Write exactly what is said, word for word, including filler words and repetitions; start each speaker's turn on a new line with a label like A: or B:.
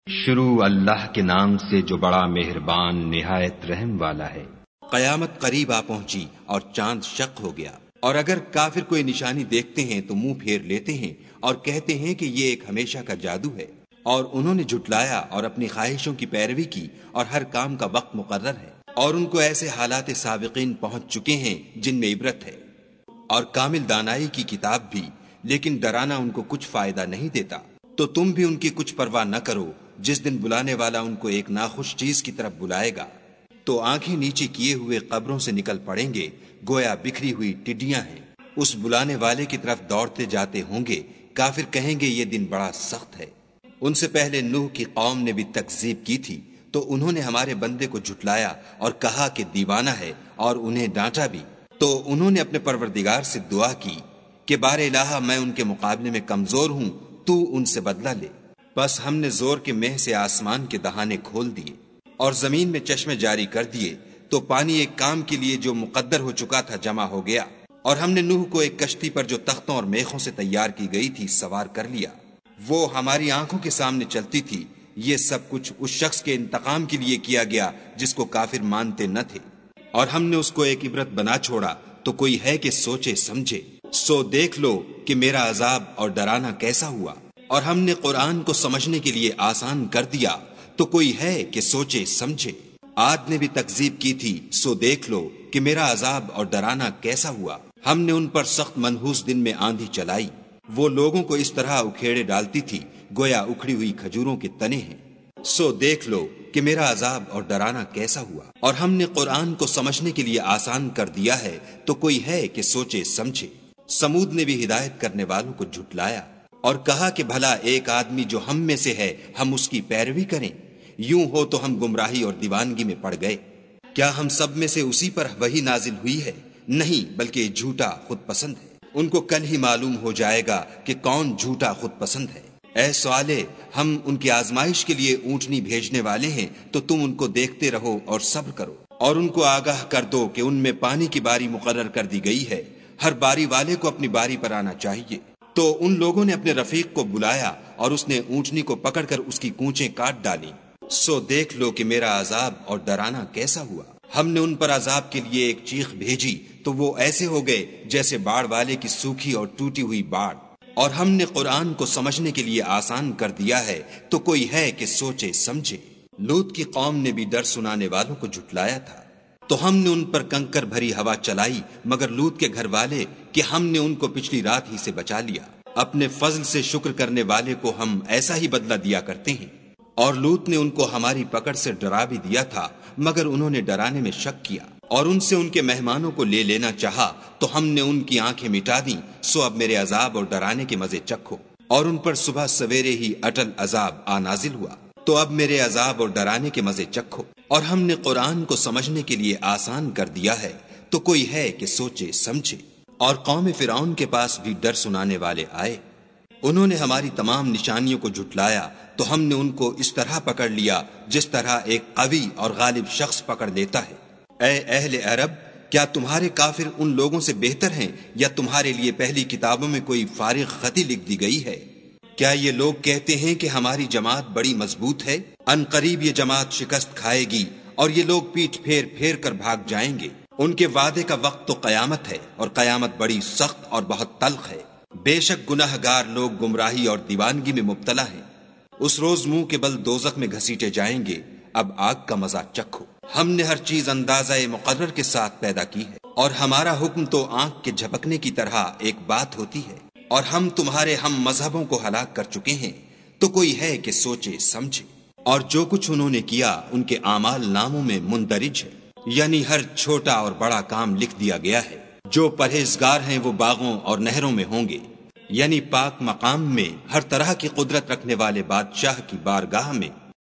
A: شروع اللہ کے نام سے جو بڑا مہربان نہایت رحم والا ہے۔
B: قیامت قریب آ پہنچی اور چاند شق ہو گیا، اور اگر کافر کوئی نشانی دیکھتے ہیں تو منہ پھیر لیتے ہیں اور کہتے ہیں کہ یہ ایک ہمیشہ کا جادو ہے، اور انہوں نے جھٹلایا اور اپنی خواہشوں کی پیروی کی، اور ہر کام کا وقت مقرر ہے، اور ان کو ایسے حالات سابقین پہنچ چکے ہیں جن میں عبرت ہے، اور کامل دانائی کی کتاب بھی، لیکن ڈرانا ان کو کچھ فائدہ نہیں دیتا۔ تو تم بھی ان کی کچھ پرواہ نہ کرو، جس دن بلانے والا ان کو ایک ناخوش چیز کی طرف بلائے گا تو آنکھیں نیچے کیے ہوئے قبروں سے نکل پڑیں گے، گویا بکھری ہوئی ٹڈیاں ہیں۔ اس بلانے والے کی طرف دوڑتے جاتے ہوں گے، کافر کہیں گے یہ دن بڑا سخت ہے۔ ان سے پہلے نوح کی قوم نے بھی تکذیب کی تھی، تو انہوں نے ہمارے بندے کو جھٹلایا اور کہا کہ دیوانہ ہے، اور انہیں ڈانٹا بھی۔ تو انہوں نے اپنے پروردگار سے دعا کی کہ بار الہ میں ان کے مقابلے میں کمزور ہوں، تو ان سے بدلہ لے۔ بس ہم نے زور کے مہ سے آسمان کے دہانے کھول دیے اور زمین میں چشمے جاری کر دیے، تو پانی ایک کام کے لیے جو مقدر ہو چکا تھا جمع ہو گیا، اور ہم نے نوح کو ایک کشتی پر جو تختوں اور میخوں سے تیار کی گئی تھی سوار کر لیا، وہ ہماری آنکھوں کے سامنے چلتی تھی۔ یہ سب کچھ اس شخص کے انتقام کے لیے کیا گیا جس کو کافر مانتے نہ تھے، اور ہم نے اس کو ایک عبرت بنا چھوڑا، تو کوئی ہے کہ سوچے سمجھے۔ سو دیکھ لو کہ میرا عذاب اور ڈرانا کیسا ہوا، اور ہم نے قرآن کو سمجھنے کے لیے آسان کر دیا، تو کوئی ہے کہ سوچے سمجھے۔ عاد نے بھی تکذیب کی تھی، سو دیکھ لو کہ میرا عذاب اور ڈرانا کیسا ہوا۔ ہم نے ان پر سخت منحوس دن میں آندھی چلائی، وہ لوگوں کو اس طرح اکھیڑے ڈالتی تھی گویا اکھڑی ہوئی کھجوروں کے تنے ہیں۔ سو دیکھ لو کہ میرا عذاب اور ڈرانا کیسا ہوا، اور ہم نے قرآن کو سمجھنے کے لیے آسان کر دیا ہے، تو کوئی ہے کہ سوچے سمجھے۔ سمود نے بھی ہدایت کرنے والوں کو جھٹلایا اور کہا کہ بھلا ایک آدمی جو ہم میں سے ہے ہم اس کی پیروی کریں، یوں ہو تو ہم گمراہی اور دیوانگی میں پڑ گئے۔ کیا ہم سب میں سے اسی پر وحی نازل ہوئی ہے؟ نہیں، بلکہ یہ جھوٹا خود پسند ہے۔ ان کو کل ہی معلوم ہو جائے گا کہ کون جھوٹا خود پسند ہے۔ اے صالح، ہم ان کی آزمائش کے لیے اونٹنی بھیجنے والے ہیں، تو تم ان کو دیکھتے رہو اور صبر کرو، اور ان کو آگاہ کر دو کہ ان میں پانی کی باری مقرر کر دی گئی ہے، ہر باری والے کو اپنی باری پر آنا چاہیے۔ تو ان لوگوں نے اپنے رفیق کو بلایا اور اس نے اونٹنی کو پکڑ کر اس کی کونچیں کاٹ ڈالی۔ سو دیکھ لو کہ میرا عذاب اور ڈرانا کیسا ہوا۔ ہم نے ان پر عذاب کے لیے ایک چیخ بھیجی، تو وہ ایسے ہو گئے جیسے باڑ والے کی سوکھی اور ٹوٹی ہوئی باڑ۔ اور ہم نے قرآن کو سمجھنے کے لیے آسان کر دیا ہے، تو کوئی ہے کہ سوچے سمجھے۔ لوط کی قوم نے بھی ڈر سنانے والوں کو جھٹلایا تھا، تو ہم نے ان پر کنکر بھری ہوا چلائی، مگر لوط کے گھر والے کہ ہم نے ان کو پچھلی رات ہی سے بچا لیا۔ اپنے فضل سے شکر کرنے والے کو ہم ایسا ہی بدلہ دیا کرتے ہیں۔ اور لوط نے ان کو ہماری پکڑ سے ڈرا بھی دیا تھا، مگر انہوں نے ڈرانے میں شک کیا، اور ان سے ان کے مہمانوں کو لے لینا چاہا، تو ہم نے ان کی آنکھیں مٹا دیں۔ سو اب میرے عذاب اور ڈرانے کے مزے چکھو۔ اور ان پر صبح سویرے ہی اٹل عذاب آ نازل ہوا، تو اب میرے عذاب اور ڈرانے کے مزے چکھو۔ اور ہم نے قرآن کو سمجھنے کے لیے آسان کر دیا ہے، تو کوئی ہے کہ سوچے سمجھے۔ اور قوم فرعون کے پاس بھی ڈر سنانے والے آئے، انہوں نے ہماری تمام نشانیوں کو جھٹلایا، تو ہم نے ان کو اس طرح پکڑ لیا جس طرح ایک قوی اور غالب شخص پکڑ لیتا ہے۔ اے اہل عرب، کیا تمہارے کافر ان لوگوں سے بہتر ہیں، یا تمہارے لیے پہلی کتابوں میں کوئی فارغ خطی لکھ دی گئی ہے؟ کیا یہ لوگ کہتے ہیں کہ ہماری جماعت بڑی مضبوط ہے؟ ان قریب یہ جماعت شکست کھائے گی، اور یہ لوگ پیٹھ پھیر پھیر کر بھاگ جائیں گے۔ ان کے وعدے کا وقت تو قیامت ہے، اور قیامت بڑی سخت اور بہت تلخ ہے۔ بے شک گناہ گار لوگ گمراہی اور دیوانگی میں مبتلا ہیں، اس روز منہ کے بل دوزخ میں گھسیٹے جائیں گے۔ اب آگ کا مزہ چکھو۔ ہم نے ہر چیز اندازہ مقرر کے ساتھ پیدا کی ہے، اور ہمارا حکم تو آنکھ کے جھپکنے کی طرح ایک بات ہوتی ہے۔ اور ہم تمہارے ہم مذہبوں کو ہلاک کر چکے ہیں، تو کوئی ہے کہ سوچے سمجھے۔ اور جو کچھ انہوں نے کیا ان کے اعمال ناموں میں مندرج ہے، یعنی ہر چھوٹا اور بڑا کام لکھ دیا گیا ہے۔ جو پرہیزگار ہیں وہ باغوں اور نہروں میں ہوں گے، یعنی پاک مقام میں، ہر طرح کی قدرت رکھنے والے بادشاہ کی بارگاہ میں۔